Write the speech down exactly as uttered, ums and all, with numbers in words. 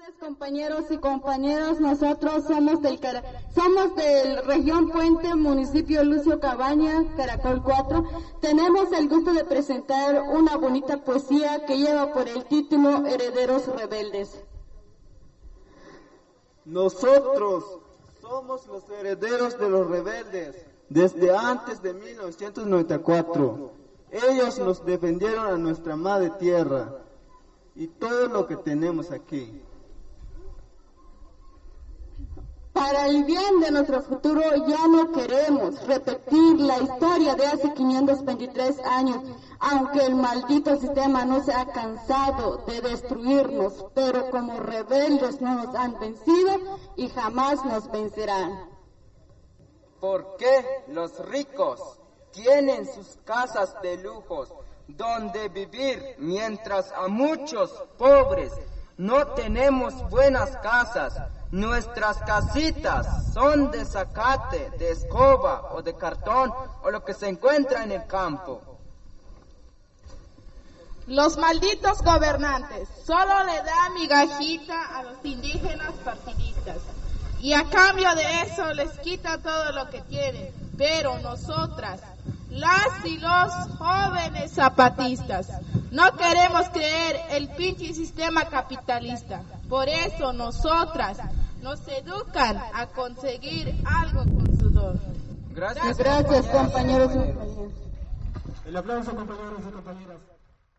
tardes, compañeros y compañeras. Nosotros somos del Cara- somos del región Puente, municipio Lucio Cabaña, Caracol cuatro. Tenemos el gusto de presentar una bonita poesía que lleva por el título Herederos Rebeldes. Nosotros somos los herederos de los rebeldes desde antes de mil novecientos noventa y cuatro. Ellos nos defendieron a nuestra madre tierra y todo lo que tenemos aquí. Para el bien de nuestro futuro ya no queremos repetir la historia de hace quinientos veintitrés años, aunque el maldito sistema no se ha cansado de destruirnos, pero como rebeldes no nos han vencido y jamás nos vencerán. ¿Por qué los ricos tienen sus casas de lujos donde vivir, mientras a muchos pobres no tenemos buenas casas? Nuestras casitas son de zacate, de escoba o de cartón o lo que se encuentra en el campo. Los malditos gobernantes solo le dan migajita a los indígenas partidistas y a cambio de eso les quita todo lo que tienen. Pero nosotras, las y los jóvenes zapatistas, no queremos creer el pinche sistema capitalista. Por eso nosotras nos educan a conseguir algo con sudor. Gracias, Gracias, compañeros y compañeras. El aplauso, compañeros y compañeras.